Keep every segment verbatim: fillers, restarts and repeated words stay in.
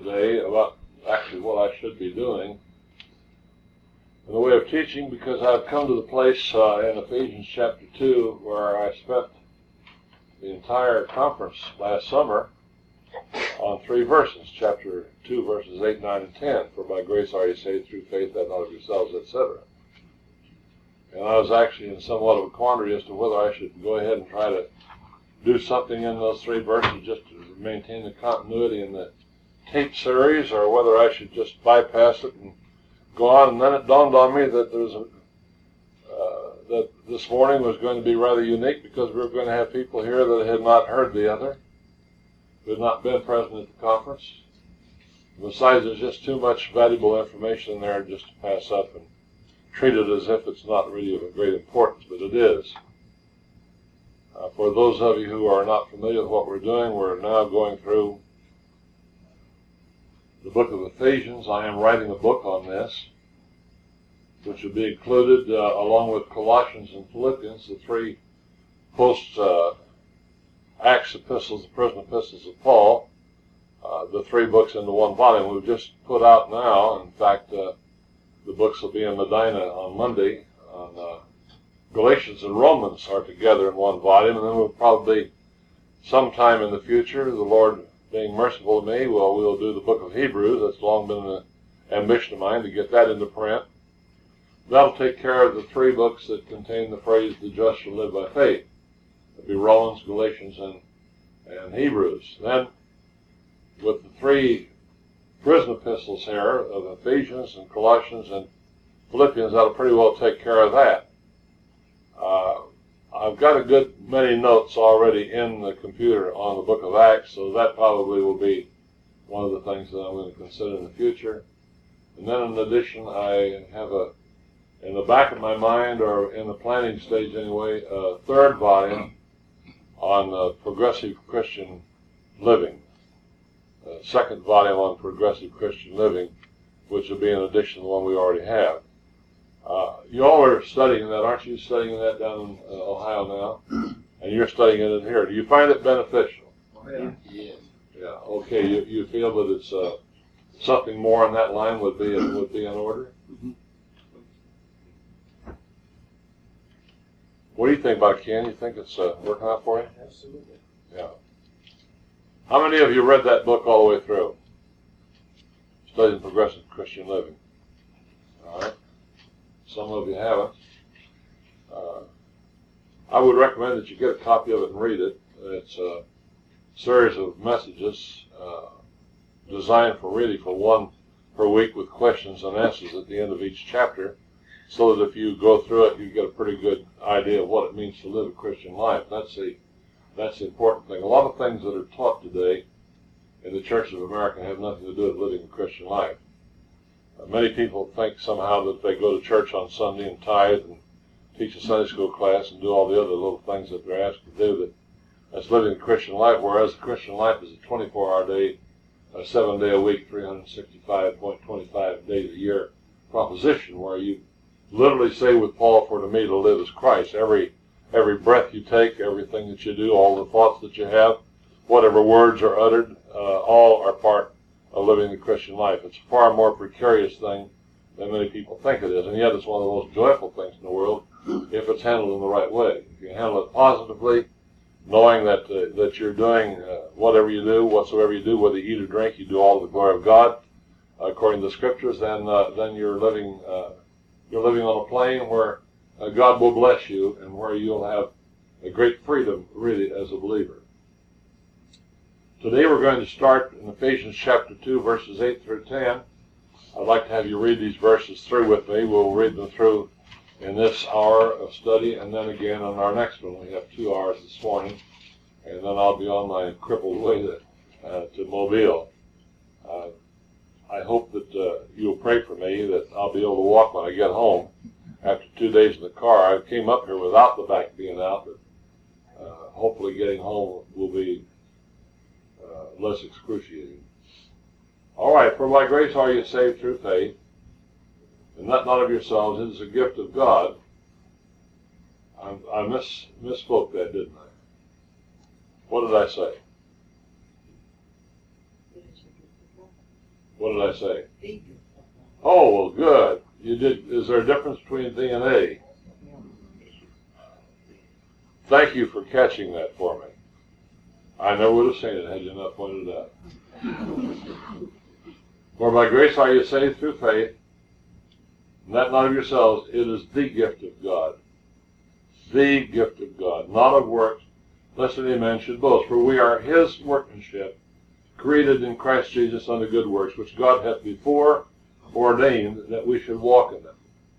today about actually what I should be doing in the way of teaching, because I've come to the place uh, in Ephesians chapter two where I spent the entire conference last summer on three verses, chapter two, verses eight, nine, and ten, for by grace are you saved through faith, that not of yourselves, et cetera. And I was actually in somewhat of a quandary as to whether I should go ahead and try to do something in those three verses just to maintain the continuity in the tape series, or whether I should just bypass it and go on. And then it dawned on me that there was a, uh, that this morning was going to be rather unique, because we were going to have people here that had not heard the other, who had not been present at the conference. Besides, there's just too much valuable information in there just to pass up and treat it as if it's not really of a great importance, but it is. Uh, for those of you who are not familiar with what we're doing, we're now going through the book of Ephesians. I am writing a book on this, which will be included uh, along with Colossians and Philippians, the three post uh, Acts epistles, the prison epistles of Paul, uh, the three books into one volume. We've just put out now, in fact, uh, the books will be in Medina on Monday. On uh, Galatians and Romans are together in one volume, and then we'll probably, sometime in the future, the Lord being merciful to me, well, we'll do the book of Hebrews. That's long been an ambition of mine to get that into print. That'll take care of the three books that contain the phrase, the just shall live by faith. It'll be Romans, Galatians, and, and Hebrews. Then, with the three prison epistles here of Ephesians and Colossians and Philippians, that'll pretty well take care of that. Uh, I've got a good many notes already in the computer on the book of Acts, so that probably will be one of the things that I'm going to consider in the future. And then in addition, I have a, in the back of my mind, or in the planning stage anyway, a third volume on uh, progressive Christian living. A second volume on progressive Christian living, which will be in addition to the one we already have. Uh, you all are studying that, aren't you? Studying that down in uh, Ohio now, and you're studying it here. Do you find it beneficial? Oh, yeah. Yeah. Yeah. Okay. You you feel that it's uh, something more on that line would be would be in order. Mm-hmm. What do you think about it, Ken? You think it's uh, working out for you? Absolutely. Yeah. How many of you read that book all the way through? Studying Progressive Christian Living. All right. Some of you haven't. Uh, I would recommend that you get a copy of it and read it. It's a series of messages uh, designed for really for one per week, with questions and answers at the end of each chapter, so that if you go through it, you get a pretty good idea of what it means to live a Christian life. That's the that's the important thing. A lot of things that are taught today in the Church of America have nothing to do with living a Christian life. Uh, many people think somehow that if they go to church on Sunday and tithe and teach a Sunday school class and do all the other little things that they're asked to do, that that's living a Christian life, whereas the Christian life is a twenty-four hour day, a seven day a week, three hundred sixty-five point two five days a year proposition, where you literally say with Paul, for to me to live is Christ. Every every breath you take, everything that you do, all the thoughts that you have, whatever words are uttered, uh, all are part of living the Christian life. It's a far more precarious thing than many people think it is, and yet it's one of the most joyful things in the world if it's handled in the right way. If you handle it positively, knowing that uh, that you're doing uh, whatever you do, whatsoever you do, whether you eat or drink, you do all to the glory of God, uh, according to the Scriptures, then uh, then you're living uh, you're living on a plane where uh, God will bless you, and where you'll have a great freedom, really, as a believer. Today we're going to start in Ephesians chapter two, verses eight through ten. I'd like to have you read these verses through with me. We'll read them through in this hour of study, and then again on our next one. We have two hours this morning, and then I'll be on my crippled way to, uh, to Mobile. Uh, I hope that uh, you'll pray for me, that I'll be able to walk when I get home. After two days in the car, I came up here without the back being out, but uh, hopefully getting home will be uh, less excruciating. All right, for by grace are you saved through faith, and that not of yourselves. It is a gift of God. I, I miss, misspoke that, didn't I? What did I say? What did I say? Oh, well, good. You did. Is there a difference between the and a? Thank you for catching that for me. I never would have seen it had you not pointed it out. For by grace are you saved through faith, and that not of yourselves. It is the gift of God. The gift of God, not of works, lest any man should boast. For we are his workmanship, created in Christ Jesus unto good works, which God hath before ordained that we should walk in them.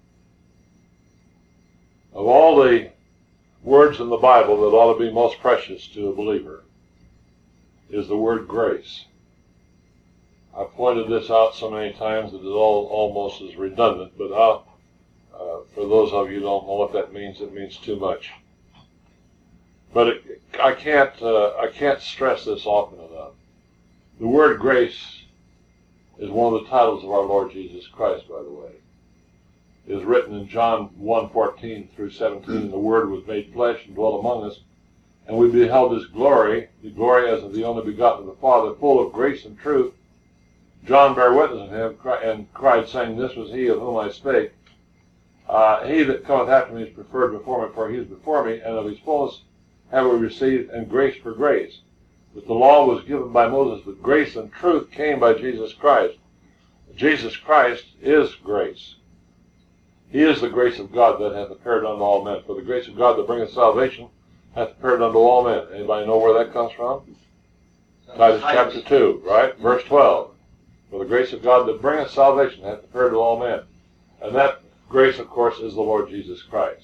Of all the words in the Bible that ought to be most precious to a believer is the word grace. I've pointed this out so many times that it all almost is redundant, but I'll, uh, for those of you who don't know what that means, it means too much. But it, I can't uh, I can't stress this often enough. The word grace is one of the titles of our Lord Jesus Christ, by the way. It is written in John one fourteen through seventeen, the Word was made flesh and dwelt among us, and we beheld his glory, the glory as of the only begotten of the Father, full of grace and truth. John bare witness of him and cried, saying, This was he of whom I spake. Uh, he that cometh after me is preferred before me, for he is before me, and of his fullness have we received, and grace for grace. But the law was given by Moses, but grace and truth came by Jesus Christ. Jesus Christ is grace. He is the grace of God that hath appeared unto all men. For the grace of God that bringeth salvation hath appeared unto all men. Anybody know where that comes from? Titus chapter two, right? Verse twelve. For the grace of God that bringeth salvation hath appeared to all men. And that grace, of course, is the Lord Jesus Christ.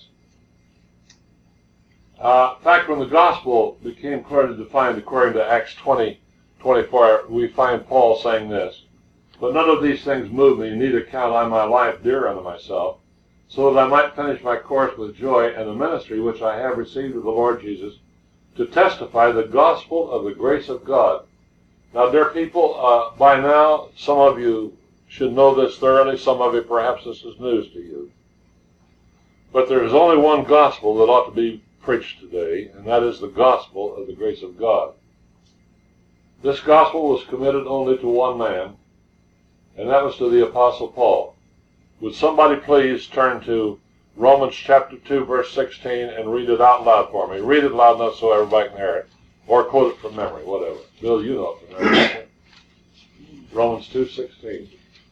Uh, in fact, when the gospel became clearly defined according to Acts twenty twenty-four, we find Paul saying this, But none of these things move me, neither count I my life dear unto myself, so that I might finish my course with joy and the ministry which I have received of the Lord Jesus, to testify the gospel of the grace of God. Now, dear people, uh, by now, some of you should know this thoroughly. Some of you, perhaps this is news to you. But there is only one gospel that ought to be preached today, and that is the gospel of the grace of God. This gospel was committed only to one man, and that was to the Apostle Paul. Would somebody please turn to Romans chapter two, verse sixteen, and read it out loud for me? Read it loud enough so everybody can hear it. Or quote it from memory, whatever. Bill, you know it from memory. Romans two sixteen.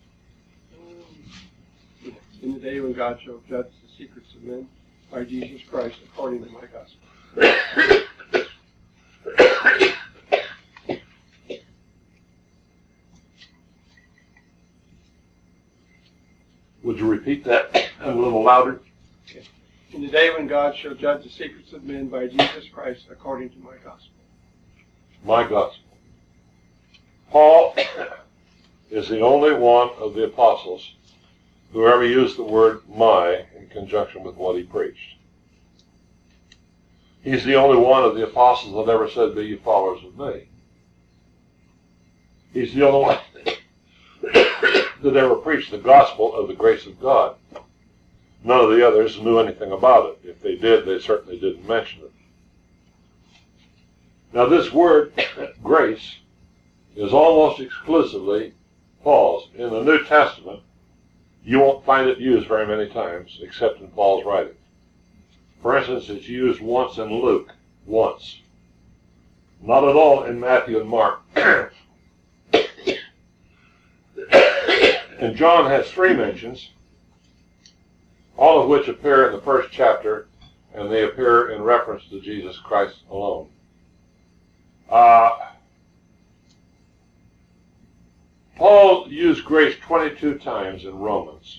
In the day when God shall judge the secrets of men by Jesus Christ according to my gospel. Would you repeat that a little louder? Okay. In the day when God shall judge the secrets of men by Jesus Christ according to my gospel. My gospel. Paul is the only one of the apostles who ever used the word my in conjunction with what he preached. He's the only one of the apostles that ever said, be ye followers of me. He's the only one that ever preached the gospel of the grace of God. None of the others knew anything about it. If they did, they certainly didn't mention it. Now, this word, grace, is almost exclusively Paul's. In the New Testament, you won't find it used very many times, except in Paul's writing. For instance, it's used once in Luke, once. Not at all in Matthew and Mark. And John has three mentions, all of which appear in the first chapter, and they appear in reference to Jesus Christ alone. Uh, Paul used grace twenty-two times in Romans.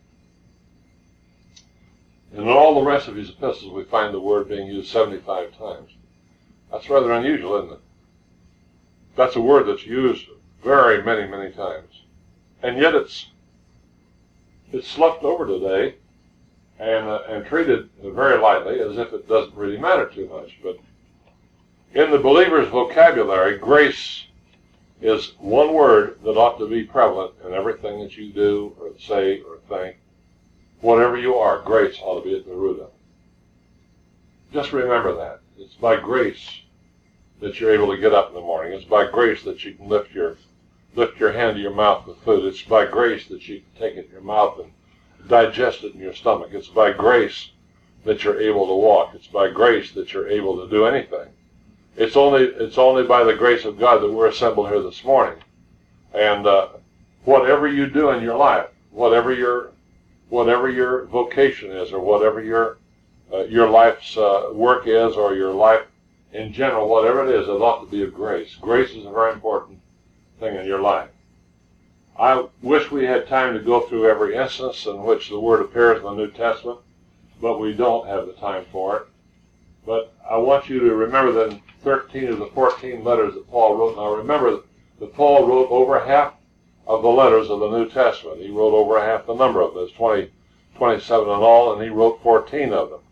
And in all the rest of his epistles, we find the word being used seventy-five times. That's rather unusual, isn't it? That's a word that's used very many, many times. And yet it's it's sloughed over today and, uh, and treated very lightly, as if it doesn't really matter too much. But in the believer's vocabulary, grace is one word that ought to be prevalent in everything that you do or say or think. Whatever you are, grace ought to be at the root of it. Just remember that. It's by grace that you're able to get up in the morning. It's by grace that you can lift your lift your hand to your mouth with food. It's by grace that you can take it in your mouth and digest it in your stomach. It's by grace that you're able to walk. It's by grace that you're able to do anything. It's only it's only by the grace of God that we're assembled here this morning. And uh, whatever you do in your life, whatever your whatever your vocation is, or whatever your uh, your life's uh, work is, or your life in general, whatever it is, it ought to be of grace. Grace is a very important thing in your life. I wish we had time to go through every instance in which the word appears in the New Testament, but we don't have the time for it. But I want you to remember that in thirteen of the fourteen letters that Paul wrote, now remember that Paul wrote over half of the letters of the New Testament. He wrote over half the number of them. There's twenty, twenty-seven in all, and he wrote fourteen of them.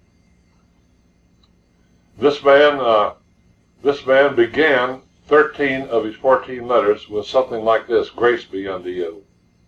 This man, uh, this man began thirteen of his fourteen letters with something like this: grace be unto you.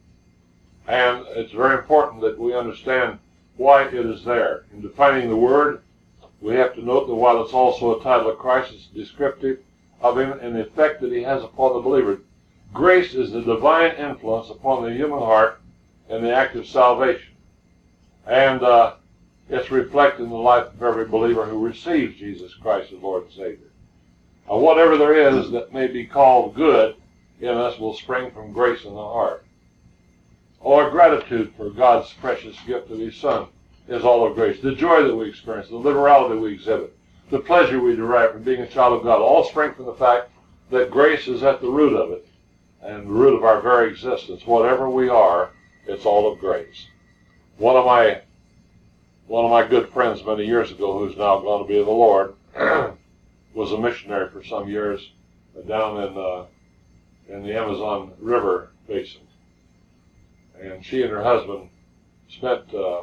And it's very important that we understand why it is there. In defining the word, we have to note that while it's also a title of Christ, it's descriptive of him and the effect that he has upon the believer. Grace is the divine influence upon the human heart in the act of salvation. And uh, it's reflected in the life of every believer who receives Jesus Christ as Lord and Savior. Uh, whatever there is that may be called good in us will spring from grace in the heart. Or gratitude for God's precious gift of his Son is all of grace. The joy that we experience, the liberality we exhibit, the pleasure we derive from being a child of God, all spring from the fact that grace is at the root of it, and the root of our very existence. Whatever we are, it's all of grace. One of my one of my good friends many years ago, who's now gone to be with the Lord, was a missionary for some years down in uh, in the Amazon River basin, and she and her husband spent, uh,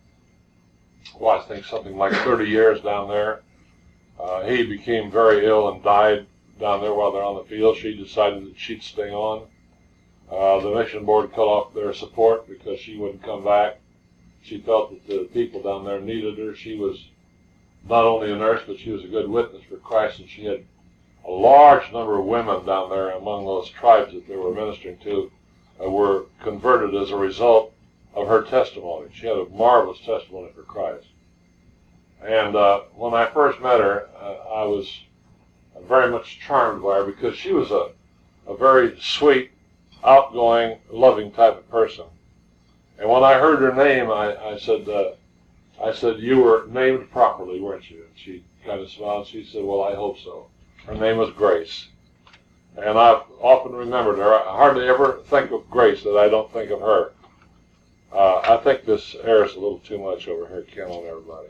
well, I think something like thirty years down there. Uh, he became very ill and died down there while they're on the field. She decided that she'd stay on. Uh, the mission board cut off their support because she wouldn't come back. She felt that the people down there needed her. She was not only a nurse, but she was a good witness for Christ, and she had a large number of women down there among those tribes that they were ministering to uh, were converted as a result of her testimony. She had a marvelous testimony for Christ. And uh, when I first met her, uh, I was very much charmed by her because she was a, a very sweet, outgoing, loving type of person. And when I heard her name, I, I said, uh, I said, "You were named properly, weren't you?" And she kind of smiled. She said, "Well, I hope so." Her name was Grace. And I've often remembered her. I hardly ever think of Grace that I don't think of her. Uh, I think this air is a little too much over here, Ken, on everybody.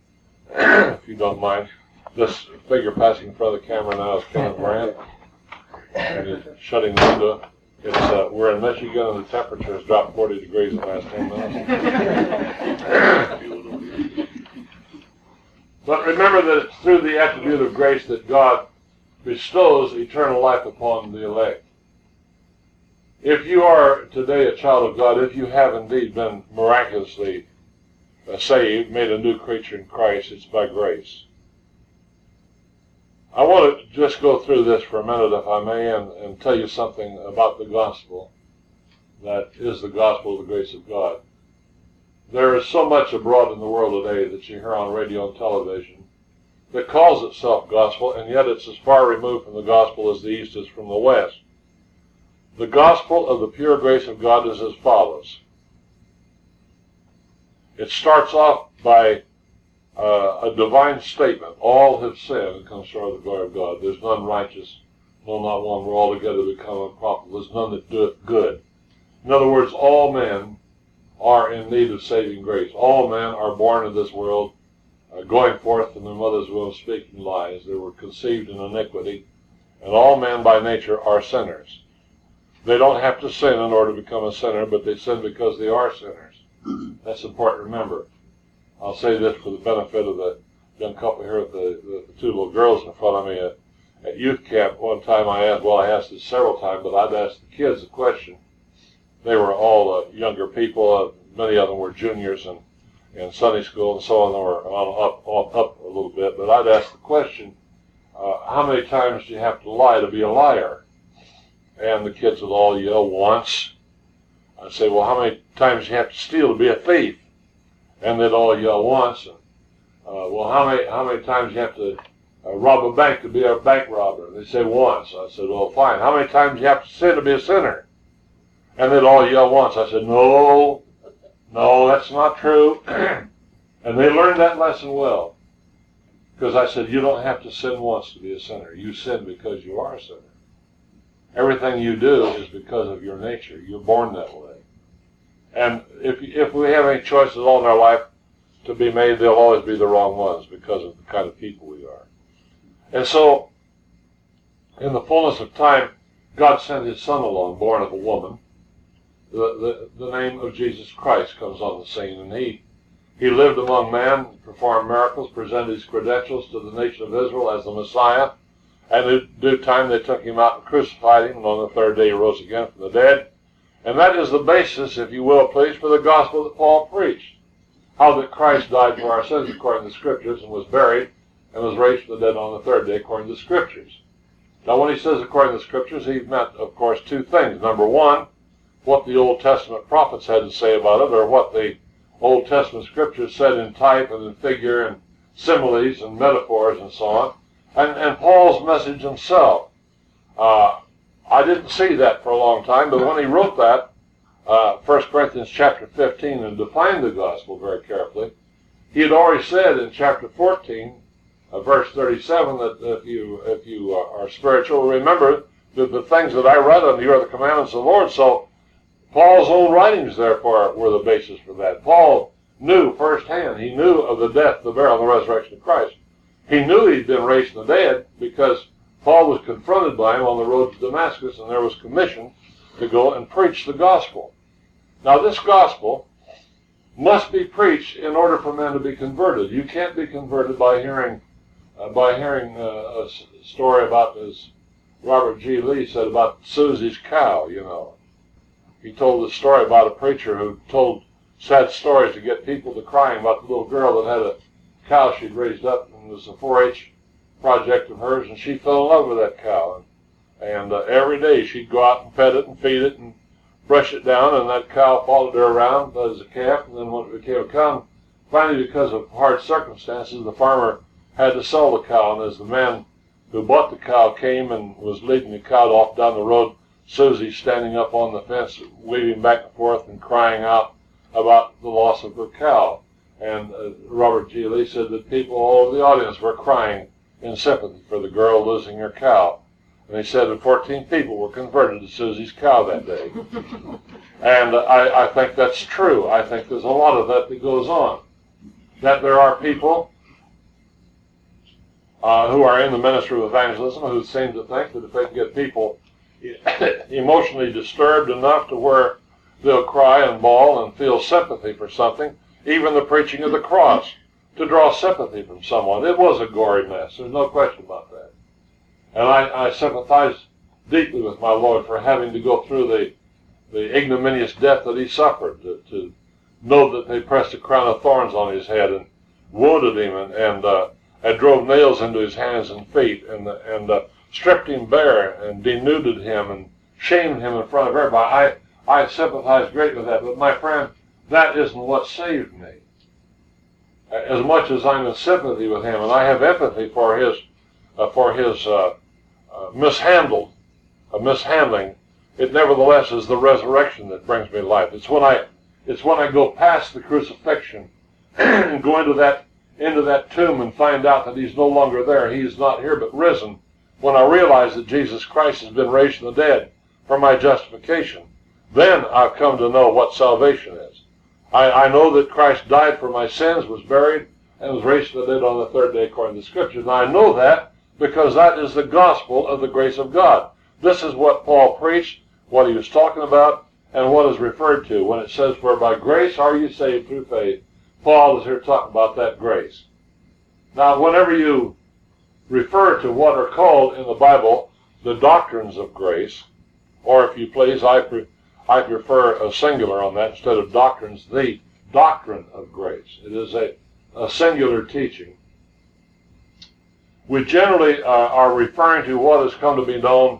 If you don't mind. This figure passing in front of the camera now is Kenneth Brandt, and he's shutting the window. It's, uh, we're in Michigan, and the temperature has dropped forty degrees in the last ten minutes. But remember that it's through the attribute of grace that God bestows eternal life upon the elect. If you are today a child of God, if you have indeed been miraculously uh, saved, made a new creature in Christ, it's by grace. I want to just go through this for a minute, if I may, and, and tell you something about the gospel that is the gospel of the grace of God. There is so much abroad in the world today that you hear on radio and television that calls itself gospel, and yet it's as far removed from the gospel as the East is from the West. The gospel of the pure grace of God is as follows. It starts off by Uh, a divine statement. All have sinned and come short of the glory of God. There's none righteous, no, not one. We're all together become unprofitable. There's none that doeth good. In other words, all men are in need of saving grace. All men are born in this world, uh, going forth from their mother's womb speaking lies. They were conceived in iniquity, and all men by nature are sinners. They don't have to sin in order to become a sinner, but they sin because they are sinners. That's important to remember. I'll say this for the benefit of the young couple here with the, the, the two little girls in front of me at, at youth camp. One time I asked, well, I asked this several times, but I'd asked the kids a question. They were all uh, younger people. Uh, many of them were juniors in, in Sunday school and so on. They were on, up, on, up a little bit. But I'd ask the question, uh, how many times do you have to lie to be a liar? and the kids would all yell, once. I'd say, well, how many times do you have to steal to be a thief? And they'd all yell, once. And, uh, well, how many how many times do you have to uh, rob a bank to be a bank robber? And they'd say, once. I said, well, fine. How many times do you have to sin to be a sinner? And they'd all yell, once. I said, no, no, that's not true. And they learned that lesson well. Because I said, you don't have to sin once to be a sinner. You sin because you are a sinner. Everything you do is because of your nature. You're born that way. And if if we have any choices at all in our life to be made, they'll always be the wrong ones because of the kind of people we are. And so, in the fullness of time, God sent his son along, born of a woman. The, the, the name of Jesus Christ comes on the scene, and he He lived among men, performed miracles, presented his credentials to the nation of Israel as the Messiah. And in due time they took him out and crucified him, and on the third day he rose again from the dead. And that is the basis, if you will, please, for the gospel that Paul preached. How that Christ died for our sins according to the Scriptures, and was buried, and was raised from the dead on the third day according to the Scriptures. Now when he says according to the Scriptures, he meant, of course, two things. Number one, what the Old Testament prophets had to say about it, or what the Old Testament Scriptures said in type and in figure and similes and metaphors and so on. And, and Paul's message himself. Uh, I didn't see that for a long time, but when he wrote that, uh, First Corinthians chapter fifteen, and defined the gospel very carefully, he had already said in chapter fourteen, uh, verse thirty-seven, that if you if you uh, are spiritual, remember that the things that I write unto you are the commandments of the Lord. So Paul's own writings, therefore, were the basis for that. Paul knew firsthand. He knew of the death, the burial, and the resurrection of Christ. He knew he'd been raised from the dead because Paul was confronted by him on the road to Damascus, and there was commission to go and preach the gospel. Now, this gospel must be preached in order for men to be converted. You can't be converted by hearing uh, by hearing uh, a s- story about, as Robert G. Lee said, about Susie's cow, you know. He told a story about a preacher who told sad stories to get people to crying about the little girl that had a cow she'd raised up, and it was a four H project of hers, and she fell in love with that cow. And, and uh, every day she'd go out and pet it and feed it and brush it down, and that cow followed her around as a calf, and then when it became a cow, finally because of hard circumstances, the farmer had to sell the cow, and as the man who bought the cow came and was leading the cow off down the road, Susie standing up on the fence, waving back and forth and crying out about the loss of her cow. And uh, Robert G. Lee said that people all over the audience were crying in sympathy for the girl losing her cow. And he said that fourteen people were converted to Susie's cow that day. And uh, I, I think that's true. I think there's a lot of that that goes on. That there are people uh, who are in the ministry of evangelism who seem to think that if they can get people emotionally disturbed enough to where they'll cry and bawl and feel sympathy for something, even the preaching of the cross, to draw sympathy from someone. It was a gory mess. There's no question about that. And I, I sympathize deeply with my Lord for having to go through the, the ignominious death that he suffered, to, to know that they pressed a crown of thorns on his head and wounded him and, and, uh, and drove nails into his hands and feet and, and uh, stripped him bare and denuded him and shamed him in front of everybody. I, I sympathize greatly with that, but my friend, that isn't what saved me. As much as I'm in sympathy with him, and I have empathy for his uh, for his uh, uh, mishandled, uh, mishandling, it nevertheless is the resurrection that brings me life. It's when I, it's when I go past the crucifixion and go into that into that tomb and find out that he's no longer there. He is not here, but risen. When I realize that Jesus Christ has been raised from the dead for my justification, then I've come to know what salvation is. I, I know that Christ died for my sins, was buried, and was raised from the dead on the third day according to the Scriptures. And I know that because that is the gospel of the grace of God. This is what Paul preached, what he was talking about, and what is referred to when it says, "For by grace are you saved through faith." Paul is here talking about that grace. Now, whenever you refer to what are called in the Bible the doctrines of grace, or if you please, I, pre- I prefer a singular on that instead of doctrines, the doctrine of grace. It is a, a singular teaching. We generally uh, are referring to what has come to be known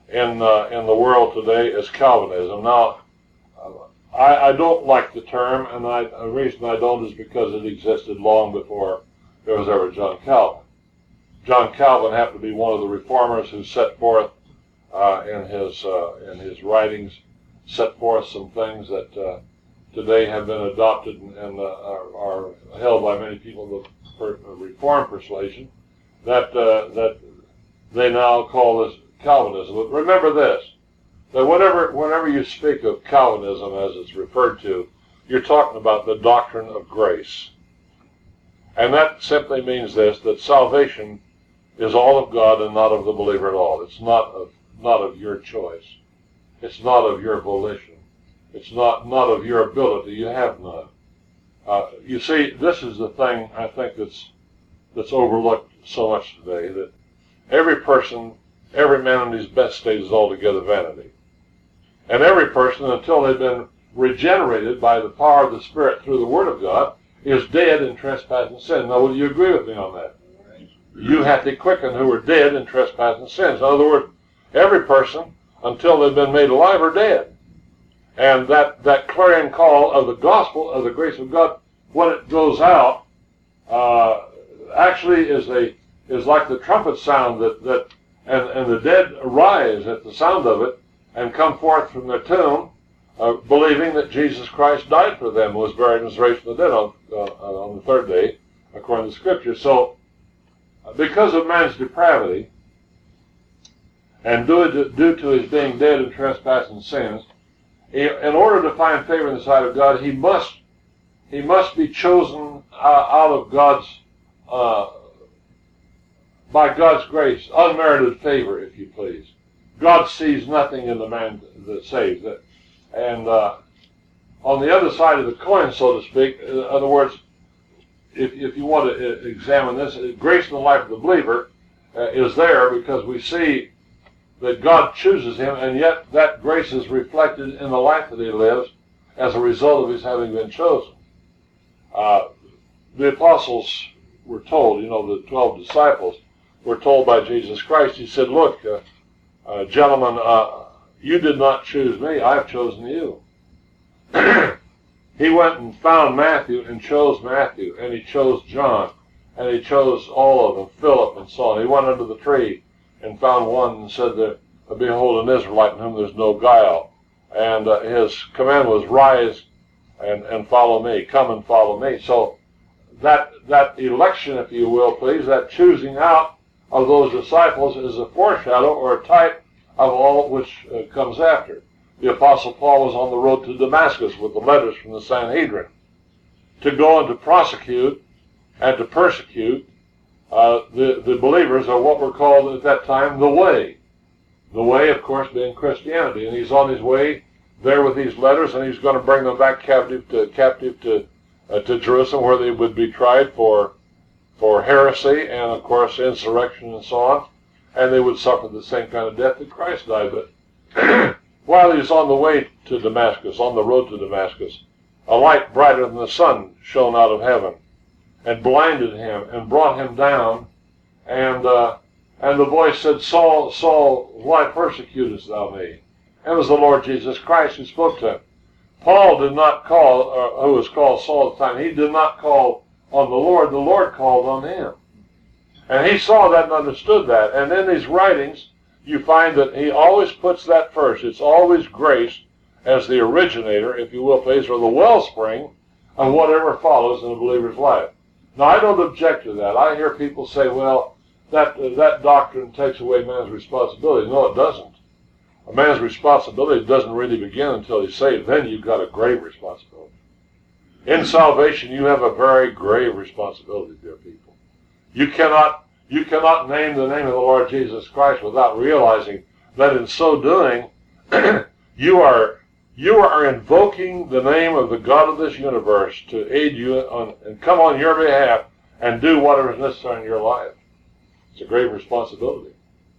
in uh, in the world today is Calvinism. Now, I, I don't like the term, and I, the reason I don't is because it existed long before there was ever John Calvin. John Calvin happened to be one of the reformers who set forth uh, in his uh, in his writings, set forth some things that uh, today have been adopted and, and uh, are, are held by many people in the per, Reformed persuasion, that uh, that they now call this Calvinism. But remember this, that whenever whenever you speak of Calvinism as it's referred to, you're talking about the doctrine of grace. And that simply means this, that salvation is all of God and not of the believer at all. It's not of not of your choice. It's not of your volition. It's not not of your ability. You have none. Uh, you see, this is the thing I think that's that's overlooked so much today, that every person, every man in his best state is altogether vanity. And every person, until they've been regenerated by the power of the Spirit through the Word of God, is dead in trespass and sin. Now, will you agree with me on that? You hath he quickened who were dead in trespass and sins. In other words, every person, until they've been made alive, are dead. And that, that clarion call of the gospel of the grace of God, when it goes out, uh, actually is a is like the trumpet sound that, that and, and the dead arise at the sound of it and come forth from their tomb, uh, believing that Jesus Christ died for them, was buried, and was raised from the dead on, uh, on the third day, according to Scripture. So, because of man's depravity, and due to, due to his being dead in trespass and sins, he, in order to find favor in the sight of God, he must he must be chosen uh, out of God's uh, by God's grace, unmerited favor, if you please. God sees nothing in the man that saves it, and uh, on the other side of the coin, so to speak, in other words, if if you want to examine this, grace in the life of the believer uh, is there because we see that God chooses him, and yet that grace is reflected in the life that he lives as a result of his having been chosen. Uh, the apostles were told, you know, the twelve disciples were told by Jesus Christ, he said, look, uh, uh, gentlemen, uh, you did not choose me, I've chosen you. He went and found Matthew and chose Matthew, and he chose John, and he chose all of them, Philip and so on. He went under the tree and found one and said, that, behold, an Israelite in whom there's no guile. And uh, his command was, rise and, and follow me, come and follow me. So that that election, if you will, please, that choosing out of those disciples is a foreshadow or a type of all which uh, comes after. The Apostle Paul was on the road to Damascus with the letters from the Sanhedrin to go and to prosecute and to persecute uh, the, the believers of what were called at that time the Way. The Way, of course, being Christianity. And he's on his way there with these letters, and he's going to bring them back captive to captive to uh, to Jerusalem, where they would be tried for for heresy and, of course, insurrection and so on, and they would suffer the same kind of death that Christ died. But while he was on the way to Damascus, on the road to Damascus, a light brighter than the sun shone out of heaven and blinded him and brought him down, and uh, and the voice said, Saul, Saul, why persecutest thou me? And it was the Lord Jesus Christ who spoke to him. Paul did not call, uh, who was called Saul at the time, he did not call on the Lord, the Lord called on him. And he saw that and understood that. And in these writings, you find that he always puts that first. It's always grace as the originator, if you will, please, or the wellspring of whatever follows in a believer's life. Now, I don't object to that. I hear people say, well, that, uh, that doctrine takes away man's responsibility. No, it doesn't. A man's responsibility doesn't really begin until he's saved. Then you've got a grave responsibility. In salvation, you have a very grave responsibility, dear people. You cannot, you cannot name the name of the Lord Jesus Christ without realizing that in so doing, you are you are invoking the name of the God of this universe to aid you on, and come on your behalf and do whatever is necessary in your life. It's a grave responsibility.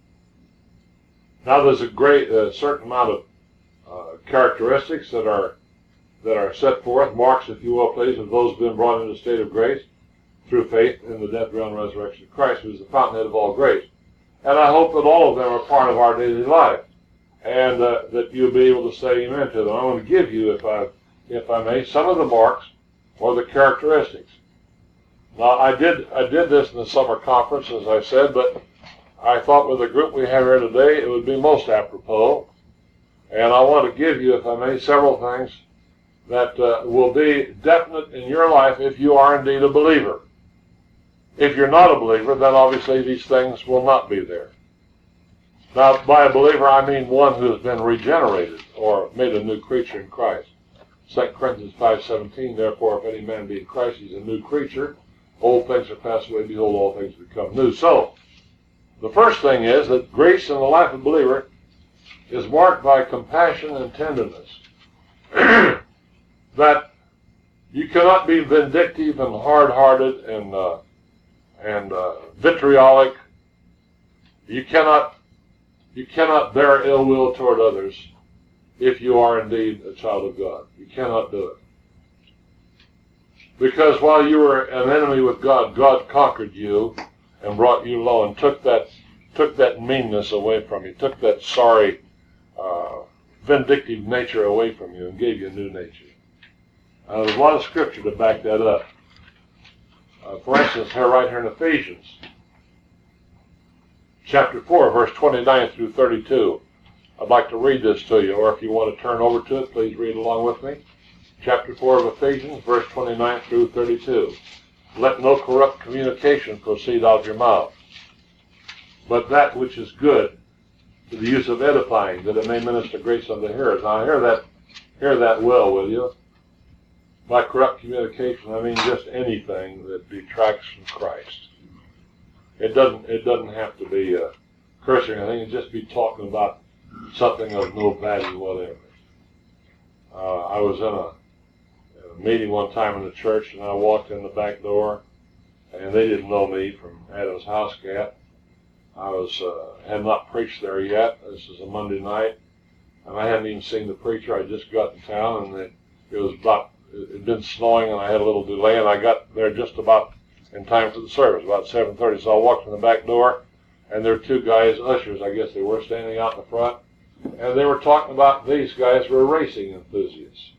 Now, there's a great, uh, certain amount of uh, characteristics that are that are set forth, marks, if you will, please, of those who have been brought into a state of grace through faith in the death, burial, and resurrection of Christ, who is the fountainhead of all grace. And I hope that all of them are part of our daily life. and uh, that you'll be able to say amen to them. I want to give you, if I, if I may, some of the marks or the characteristics. Now, I did, I did this in the summer conference, as I said, but I thought with the group we have here today, it would be most apropos. And I want to give you, if I may, several things that uh, will be definite in your life if you are indeed a believer. If you're not a believer, then obviously these things will not be there. Now, by a believer, I mean one who has been regenerated or made a new creature in Christ. Second Corinthians five seventeen, therefore, if any man be in Christ, he's a new creature. Old things are passed away, behold, all things become new. So, the first thing is that grace in the life of a believer is marked by compassion and tenderness. That you cannot be vindictive and hard-hearted and uh, and uh, vitriolic. You cannot you cannot bear ill will toward others if you are indeed a child of God. You cannot do it. Because while you were an enemy with God, God conquered you and brought you low and took that took that meanness away from you, took that sorry, uh, vindictive nature away from you and gave you a new nature. Uh, there's a lot of scripture to back that up. Uh, for instance, here right here in Ephesians, chapter four, verse twenty-nine through thirty-two. I'd like to read this to you, or if you want to turn over to it, please read along with me. Chapter four of Ephesians, verse twenty-nine through thirty-two. Let no corrupt communication proceed out of your mouth, but that which is good, to the use of edifying, that it may minister grace unto the hearers. Now, hear that, hear that well, will you? By corrupt communication, I mean just anything that detracts from Christ. It doesn't, it doesn't have to be uh, cursing. I think it just be talking about something of no value, whatever. Uh, I was in a, a meeting one time in the church, and I walked in the back door, and they didn't know me from Adam's House Cat. I was uh, had not preached there yet. This is a Monday night, and I hadn't even seen the preacher. I just got in town, and it, it was about it had been snowing, and I had a little delay, and I got there just about in time for the service, about seven thirty. So I walked in the back door, and there were two guys, ushers, I guess they were, standing out in the front, and they were talking about these guys were racing enthusiasts.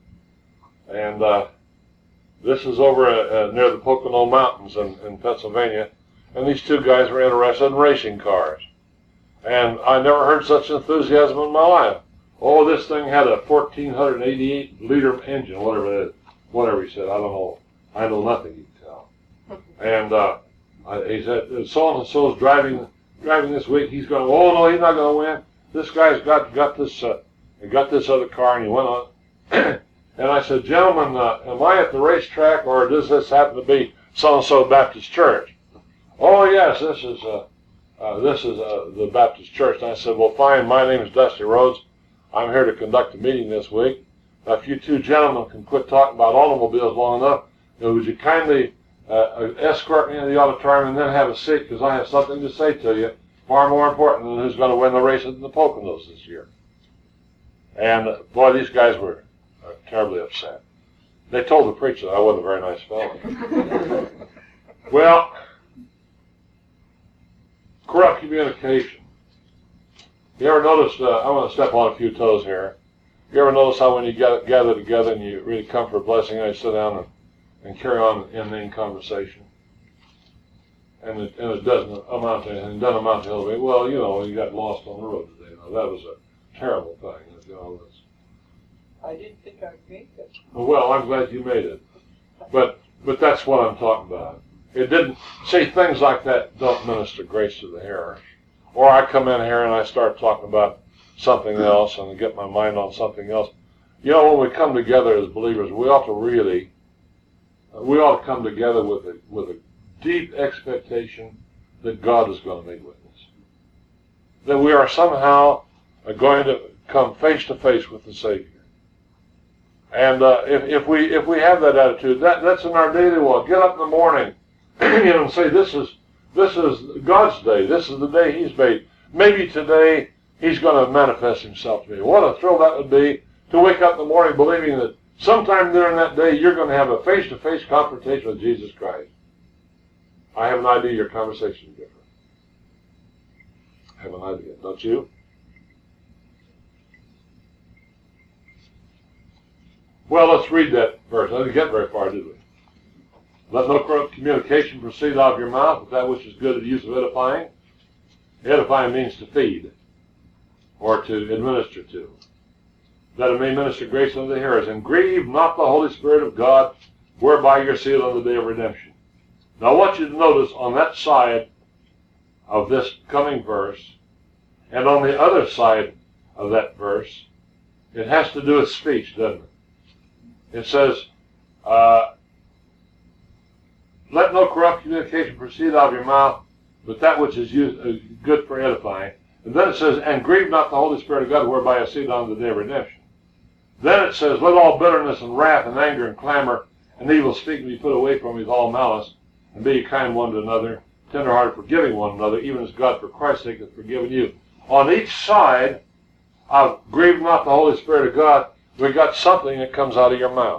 And uh, this is over uh, near the Pocono Mountains in, in Pennsylvania, and these two guys were interested in racing cars. And I never heard such enthusiasm in my life. Oh, this thing had a fourteen eighty-eight liter engine, whatever it is. Whatever he said, I don't know. I know nothing, you can tell. And uh, I, he said, so-and-so's driving driving this week. He's going, oh, no, he's not going to win. This guy's got got this uh, got this other car, and he went on. And I said, gentlemen, uh, am I at the racetrack, or does this happen to be so-and-so Baptist Church? Oh, yes, this is uh, uh, this is uh, the Baptist Church. And I said, well, fine, my name is Dusty Rhodes. I'm here to conduct a meeting this week. Now, if you two gentlemen can quit talking about automobiles long enough, you know, would you kindly uh, escort me into the auditorium and then have a seat, because I have something to say to you, far more important than who's going to win the race in the Poconos this year. And, uh, boy, these guys were uh, terribly upset. They told the preacher that I wasn't a very nice fellow. Well, corrupt communication. You ever notice, uh, I want to step on a few toes here. You ever notice how when you get, gather together and you really come for a blessing, and you sit down and, and carry on an inane conversation? And it, and it doesn't amount to anything. It doesn't amount to anything. Well, you know, you got lost on the road today. You know, that was a terrible thing. You know, it's, I didn't think I'd make it. well, I'm glad you made it. But but that's what I'm talking about. It didn't, see, things like that don't minister grace to the hearer. Or I come in here and I start talking about something else and get my mind on something else. You know, when we come together as believers, we ought to really, we ought to come together with a, with a deep expectation that God is going to meet with us. That we are somehow going to come face to face with the Savior. And uh, if, if we if we have that attitude, that, that's in our daily walk. Get up in the morning, you know, and say, this is this is God's day. This is the day He's made. Maybe today He's going to manifest Himself to me. What a thrill that would be to wake up in the morning believing that sometime during that day you're going to have a face-to-face confrontation with Jesus Christ. I have an idea your conversation is different. I have an idea, don't you? Well, let's read that verse. I didn't get very far, did we? Let no corrupt communication proceed out of your mouth, but that which is good to the use of edifying. Edifying means to feed, or to administer to, that it may minister grace unto the hearers. And grieve not the Holy Spirit of God, whereby you're sealed on the day of redemption. Now I want you to notice on that side of this coming verse, and on the other side of that verse, it has to do with speech, doesn't it? It says, uh, let no corrupt communication proceed out of your mouth, but that which is used, uh, good for edifying. And then it says, and grieve not the Holy Spirit of God, whereby you're sealed on the day of redemption. Then it says, let all bitterness and wrath and anger and clamor and evil speaking be put away from you with all malice, and be kind one to another, tenderhearted, forgiving one another, even as God for Christ's sake hath forgiven you. On each side of grieve not the Holy Spirit of God, we got something that comes out of your mouth.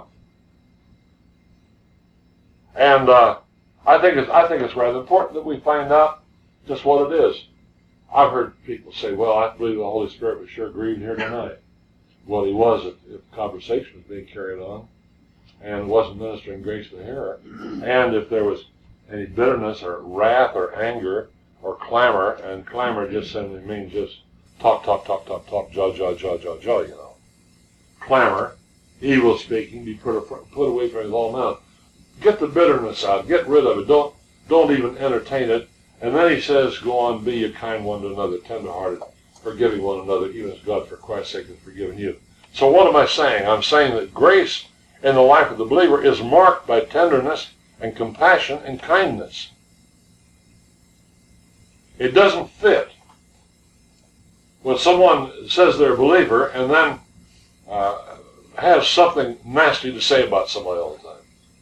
And uh, I think it's I think it's rather important that we find out just what it is. I've heard people say, well, I believe the Holy Spirit was sure grieved here tonight. Well, he was if, if conversation was being carried on and wasn't ministering grace to the hearer. And if there was any bitterness or wrath or anger or clamor, and clamor just simply means just talk, talk, talk, talk, talk, jaw, jaw, jaw, jaw, jaw, you know. Clamor, evil speaking, be put, put away from his all mouth. Get the bitterness out. Get rid of it. Don't, don't even entertain it. And then he says, go on, be a kind one to another, tenderhearted, forgiving one another, even as God for Christ's sake has forgiven you. So what am I saying? I'm saying that grace in the life of the believer is marked by tenderness and compassion and kindness. It doesn't fit when someone says they're a believer and then uh, has something nasty to say about somebody all the time.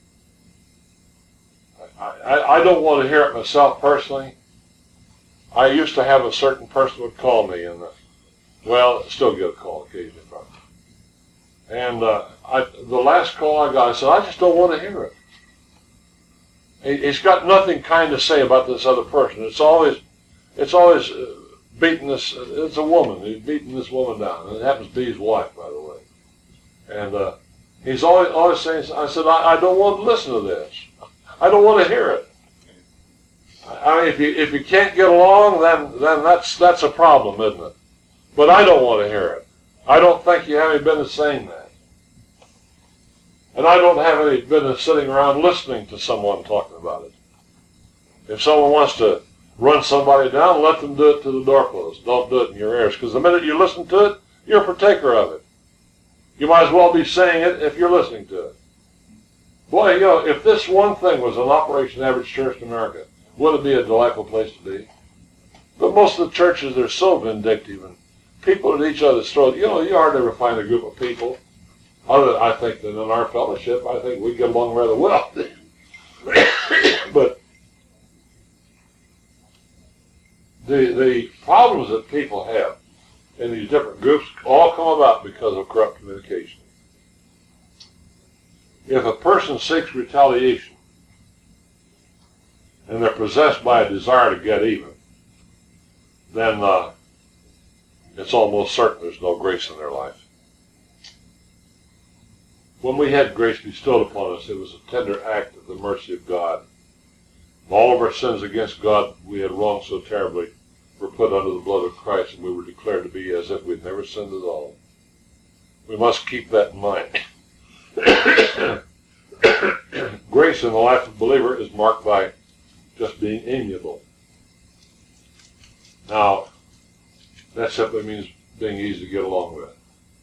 I, I, I don't want to hear it myself personally. I used to have a certain person would call me, and uh, well, still get a call occasionally from them. And uh, I, the last call I got, I said, I just don't want to hear it. He, he's got nothing kind to say about this other person. It's always, it's always uh, beating this. It's a woman. He's beating this woman down, and it happens to be his wife, by the way. And uh, he's always, always saying, I said, I, I don't want to listen to this. I don't want to hear it. I mean, if you if you can't get along, then then that's that's a problem, isn't it? But I don't want to hear it. I don't think you have any business saying that. And I don't have any business sitting around listening to someone talking about it. If someone wants to run somebody down, let them do it to the doorpost. Don't do it in your ears, because the minute you listen to it, you're a partaker of it. You might as well be saying it if you're listening to it. Boy, you know, if this one thing was an Operation Average Church in America, would it be a delightful place to be? But most of the churches, they're so vindictive, and people at each other's throat. You know, you hardly ever find a group of people, other, I think, than in our fellowship. I think we get along rather well. But the the problems that people have in these different groups all come about because of corrupt communication. If a person seeks retaliation and they're possessed by a desire to get even, then uh, it's almost certain there's no grace in their life. When we had grace bestowed upon us, it was a tender act of the mercy of God. All of our sins against God we had wronged so terribly were put under the blood of Christ, and we were declared to be as if we'd never sinned at all. We must keep that in mind. Grace in the life of a believer is marked by just being amiable. Now, that simply means being easy to get along with.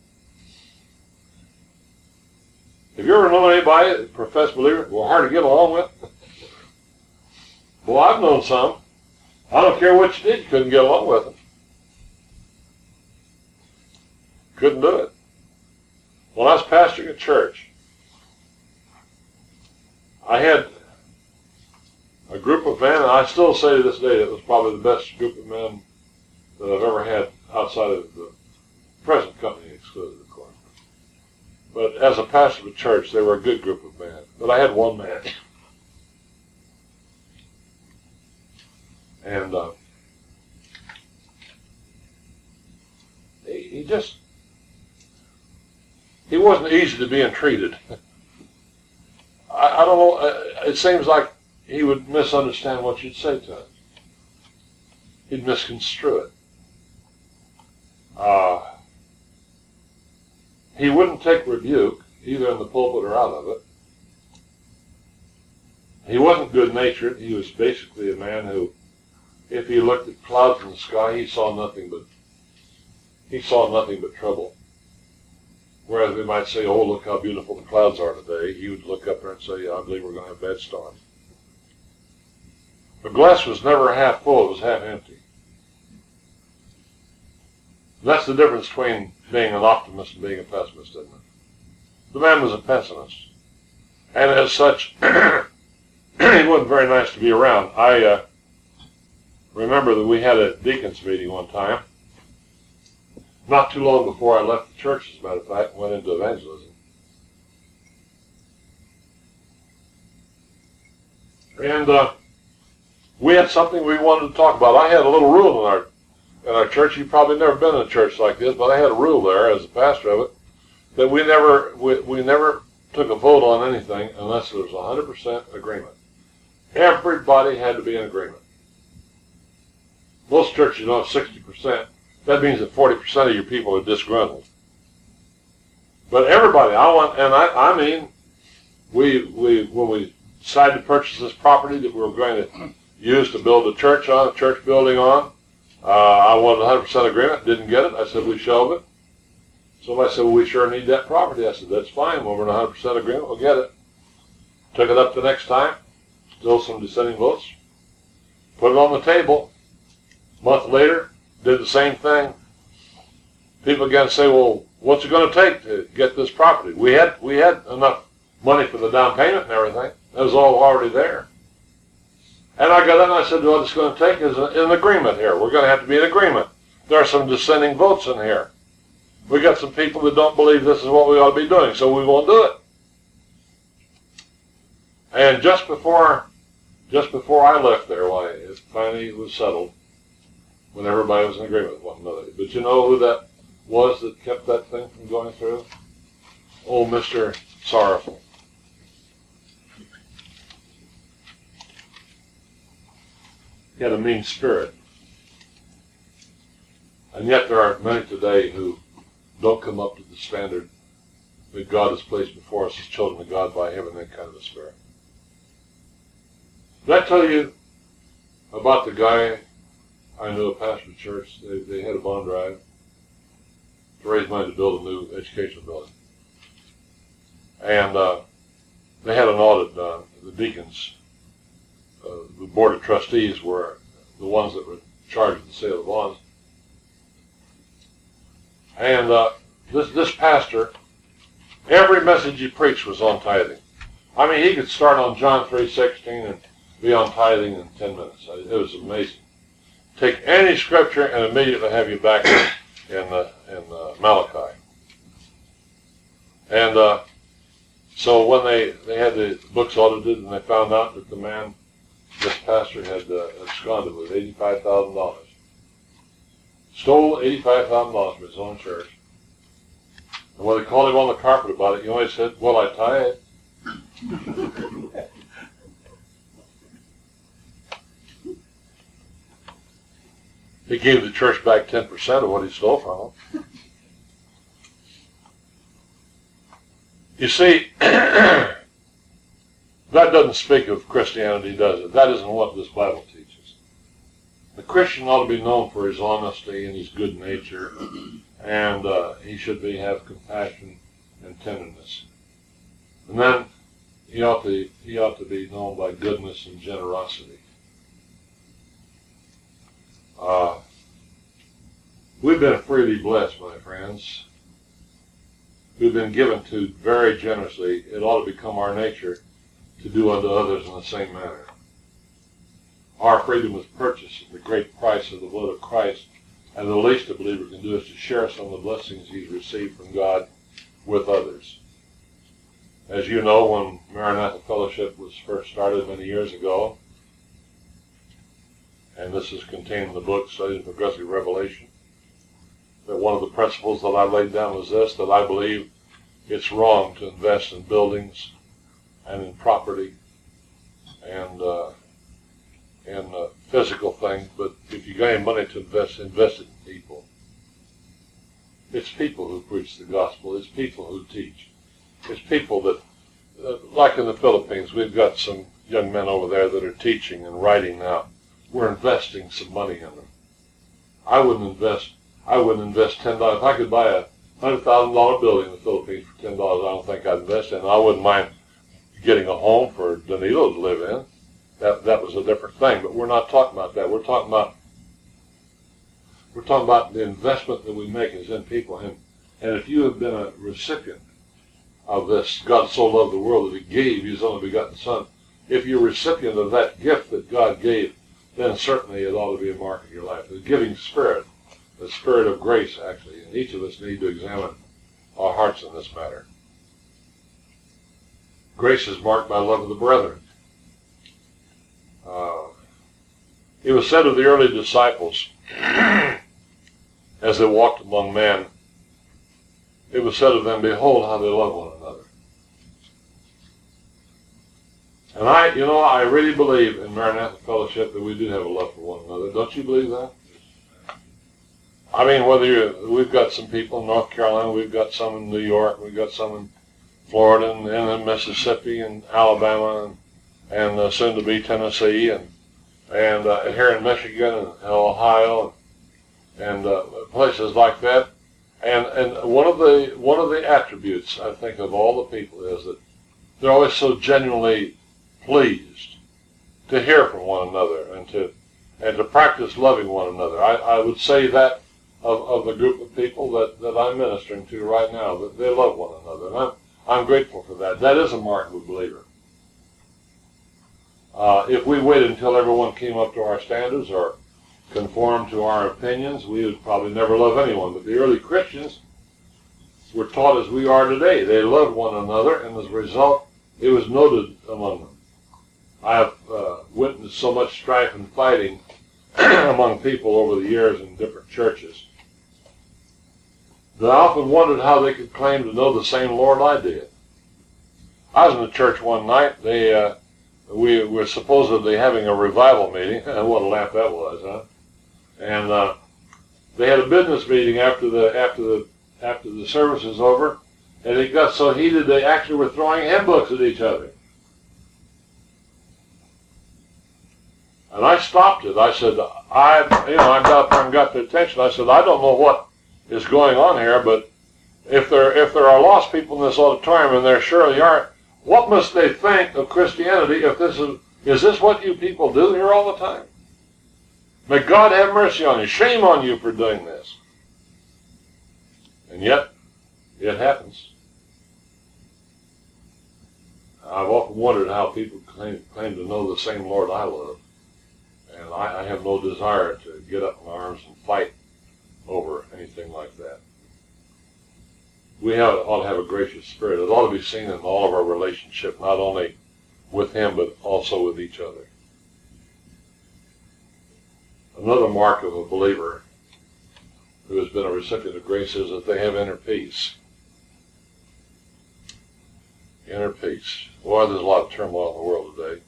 Have you ever known anybody, a professed believer, who are hard to get along with? Well, I've known some. I don't care what you did, you couldn't get along with them. Couldn't do it. When I was pastoring a church, I had a group of men, and I still say to this day that was probably the best group of men that I've ever had outside of the present company excluded, of course. But as a pastor of a church, they were a good group of men. But I had one man. And uh, he, he just, he wasn't easy to be entreated. I, I don't know, uh, it seems like he would misunderstand what you'd say to him. He'd misconstrue it. Uh, he wouldn't take rebuke, either in the pulpit or out of it. He wasn't good-natured. He was basically a man who, if he looked at clouds in the sky, he saw nothing but he saw nothing but trouble. Whereas we might say, "Oh, look how beautiful the clouds are today," he would look up there and say, "I believe we're going to have a bad storm." The glass was never half full; it was half empty. And that's the difference between being an optimist and being a pessimist, isn't it? The man was a pessimist, and as such, he wasn't very nice to be around. I uh, remember that we had a deacons meeting one time, not too long before I left the church, as a matter of fact, and went into evangelism. And uh, we had something we wanted to talk about. I had a little rule in our in our church. You've probably never been in a church like this, but I had a rule there as a pastor of it, that we never we, we never took a vote on anything unless there was one hundred percent agreement. Everybody had to be in agreement. Most churches don't have sixty percent. That means that forty percent of your people are disgruntled. But everybody, I want, and I, I mean, we we when we decided to purchase this property that we were going to use to build a church on, a church building on, uh, I wanted one hundred percent agreement. Didn't get it. I said we shelve it. Somebody said, "Well, we sure need that property." I said, "That's fine. When we're in one hundred percent agreement, we'll get it." Took it up the next time. Still some dissenting votes. Put it on the table. A month later, did the same thing. People again say, "Well, what's it going to take to get this property?" We had we had enough money for the down payment and everything. It was all already there. And I got in and I said, "What it's going to take is an agreement here. We're going to have to be in agreement. There are some dissenting votes in here. We got some people that don't believe this is what we ought to be doing, so we won't do it." And just before, just before I left there, why it finally was settled, when everybody was in agreement with one another. But you know who that was that kept that thing from going through? Old Mister Sorrowful. He had a mean spirit. And yet there are many today who don't come up to the standard that God has placed before us as children of God by having that kind of a spirit. Did I tell you about the guy I knew, a pastor of church? They, they had a bond drive to raise money to build a new educational building. And uh, they had an audit done. The deacons, uh, the board of trustees were the ones that were charged with the sale of bonds. And uh, this this pastor, every message he preached was on tithing. I mean, he could start on John three sixteen and be on tithing in ten minutes. It was amazing. Take any scripture and immediately have you back in in, uh, in uh, Malachi. And uh, so when they, they had the books audited and they found out that the man, this pastor, had uh, absconded with eighty-five thousand dollars. Stole eighty-five thousand dollars from his own church. And when they called him on the carpet about it, he always said, "Well, I tithe." He gave the church back ten percent of what he stole from them. You see, that doesn't speak of Christianity, does it? That isn't what this Bible teaches. The Christian ought to be known for his honesty and his good nature, and uh, he should be have compassion and tenderness. And then he ought to he ought to be known by goodness and generosity. Uh, we've been freely blessed, my friends. We've been given to very generously. It ought to become our nature to do unto others in the same manner. Our freedom was purchased at the great price of the blood of Christ, and the least a believer can do is to share some of the blessings he's received from God with others. As you know, when Maranatha Fellowship was first started many years ago, and this is contained in the book, Study in Progressive Revelation, that one of the principles that I laid down was this, that I believe it's wrong to invest in buildings and in property and uh, in uh, physical things, but if you got any money to invest, invest it in people. It's people who preach the gospel. It's people who teach. It's people that, uh, like in the Philippines, we've got some young men over there that are teaching and writing now. We're investing some money in them. I wouldn't invest. I wouldn't invest ten dollars. If I could buy a hundred thousand dollar building in the Philippines for ten dollars, I don't think I'd invest in it. I wouldn't mind getting a home for Danilo to live in. That that was a different thing. But we're not talking about that. We're talking about we're talking about the investment that we make is in people. And and if you have been a recipient of this, God so loved the world that He gave His only begotten Son. If you're a recipient of that gift that God gave, then certainly it ought to be a mark of your life. The giving spirit, the spirit of grace, actually. And each of us need to examine our hearts in this matter. Grace is marked by love of the brethren. Uh, it was said of the early disciples, as they walked among men, it was said of them, behold how they love one another. And I, you know, I really believe in Maranatha Fellowship that we do have a love for one another. Don't you believe that? I mean, whether you, we've got some people in North Carolina, we've got some in New York, we've got some in Florida, and, and in Mississippi, and Alabama, and, and uh, soon to be Tennessee, and and uh, here in Michigan, and Ohio, and, and uh, places like that. And and one of the one of the attributes I think of all the people is that they're always so genuinely pleased to hear from one another and to and to practice loving one another. I, I would say that of, of the group of people that, that I'm ministering to right now, that they love one another. And I'm I'm grateful for that. That is a mark of a believer. Uh, if we waited until everyone came up to our standards or conformed to our opinions, we would probably never love anyone. But the early Christians were taught as we are today. They loved one another, and as a result, it was noted among them. I have uh, witnessed so much strife and fighting among people over the years in different churches that I often wondered how they could claim to know the same Lord I did. I was in the church one night. They, uh, we were supposedly having a revival meeting. What a laugh that was, huh? And uh, they had a business meeting after the after the after the service was over, and it got so heated they actually were throwing hymn books at each other. And I stopped it. I said, I, you know, I got there and got their attention. I said, I don't know what is going on here, but if there if there are lost people in this auditorium, and there surely are, what must they think of Christianity if this is, is this what you people do here all the time? May God have mercy on you. Shame on you for doing this. And yet, it happens. I've often wondered how people claim, claim to know the same Lord I love. And I, I have no desire to get up in arms and fight over anything like that. We have, ought to have a gracious spirit. It ought to be seen in all of our relationship, not only with Him, but also with each other. Another mark of a believer who has been a recipient of grace is that they have inner peace. Inner peace. Boy, there's a lot of turmoil in the world today.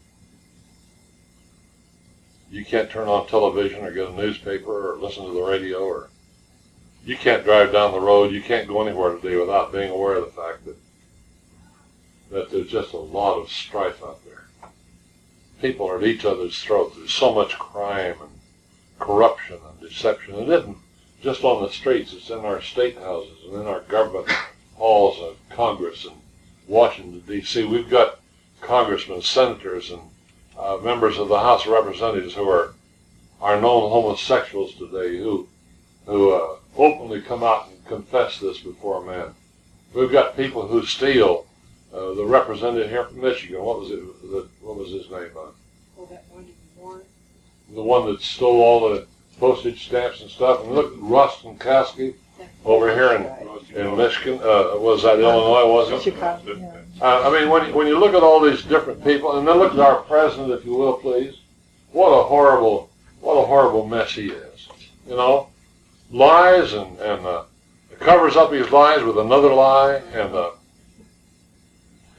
You can't turn on television or get a newspaper or listen to the radio, or you can't drive down the road. You can't go anywhere today without being aware of the fact that that there's just a lot of strife out there. People are at each other's throats. There's so much crime and corruption and deception. It isn't just on the streets. It's in our state houses and in our government halls of Congress and Washington, D C We've got congressmen, senators, and uh, members of the House of Representatives who are are known homosexuals today, who who uh, openly come out and confess this before men. We've got people who steal. Uh, the representative here from Michigan, what was it? The, what was his name? Uh, Oh, that one more. the one that stole all the postage stamps and stuff. And look, Russ Kowski over here in, in Michigan. Uh, was that Illinois, wasn't it? Chicago. Yeah. Uh, I mean, when you, when you look at all these different people, and then look at our president, if you will, please. What a horrible, what a horrible mess he is. You know, lies and and uh, covers up his lies with another lie, and uh,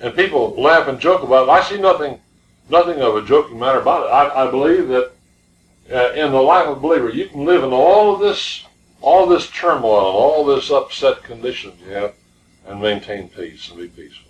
And people laugh and joke about it. I see nothing, nothing of a joking matter about it. I, I believe that uh, in the life of a believer, you can live in all of this, all of this turmoil, and all this upset conditions you have, and maintain peace and be peaceful.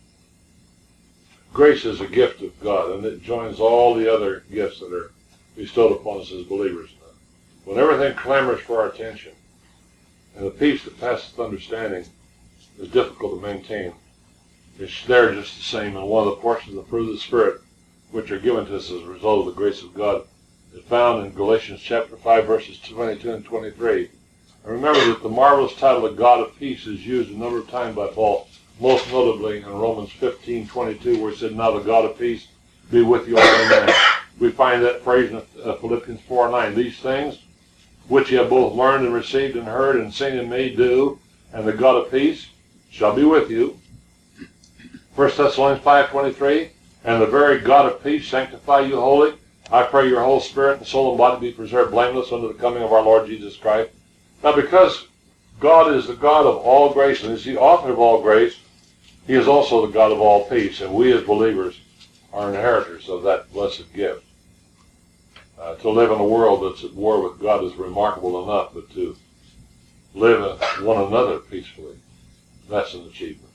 Grace is a gift of God, and it joins all the other gifts that are bestowed upon us as believers. When everything clamors for our attention, and the peace that passeth understanding is difficult to maintain, it's there just the same. And one of the portions of the fruit of the Spirit, which are given to us as a result of the grace of God, is found in Galatians chapter five, verses twenty-two and twenty-three. And remember that the marvelous title of God of peace is used a number of times by Paul, most notably in Romans fifteen twenty-two, where it said, "Now the God of peace be with you all, amen." We find that phrase in uh, Philippians four nine. "These things which ye have both learned and received and heard and seen in me do, and the God of peace shall be with you." First Thessalonians five twenty-three, "And the very God of peace sanctify you wholly. I pray your whole spirit and soul and body be preserved blameless unto the coming of our Lord Jesus Christ." Now, because God is the God of all grace and is the author of all grace, he is also the God of all peace, and we as believers are inheritors of that blessed gift. Uh, to live in a world that's at war with God is remarkable enough, but to live with one another peacefully, that's an achievement.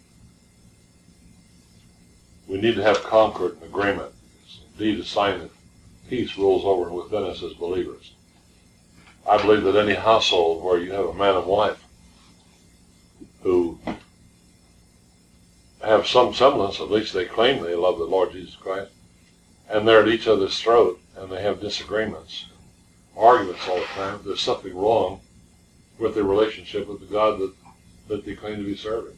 We need to have concord and agreement. It's indeed a sign that peace rules over within us as believers. I believe that any household where you have a man and wife who have some semblance, at least they claim they love the Lord Jesus Christ, and they're at each other's throat, and they have disagreements, arguments all the time, there's something wrong with their relationship with the God that, that they claim to be serving.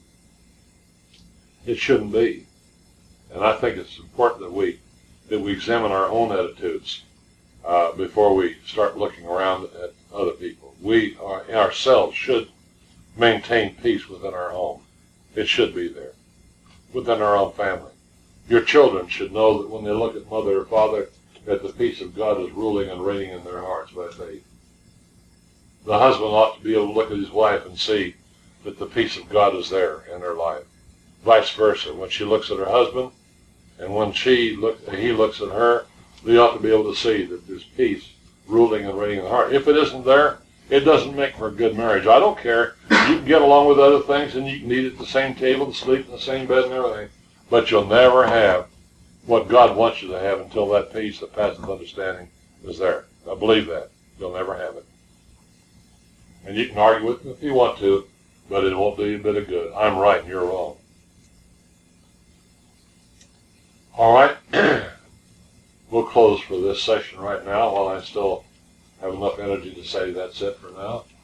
It shouldn't be. And I think it's important that we that we examine our own attitudes uh, before we start looking around at other people. We are, ourselves should maintain peace within our home. It should be there, within our own family. Your children should know that when they look at mother or father, that the peace of God is ruling and reigning in their hearts by faith. The husband ought to be able to look at his wife and see that the peace of God is there in her life. Vice versa. When she looks at her husband, and when she look, he looks at her, they ought to be able to see that there's peace ruling and reigning in the heart. If it isn't there, it doesn't make for a good marriage. I don't care. You can get along with other things, and you can eat at the same table and sleep in the same bed and everything, but you'll never have what God wants you to have until that peace that passeth understanding is there. I believe that. You'll never have it. And you can argue with them if you want to, but it won't do you a bit of good. I'm right and you're wrong. All right. We'll close for this session right now while I still have enough energy to say that's it for now.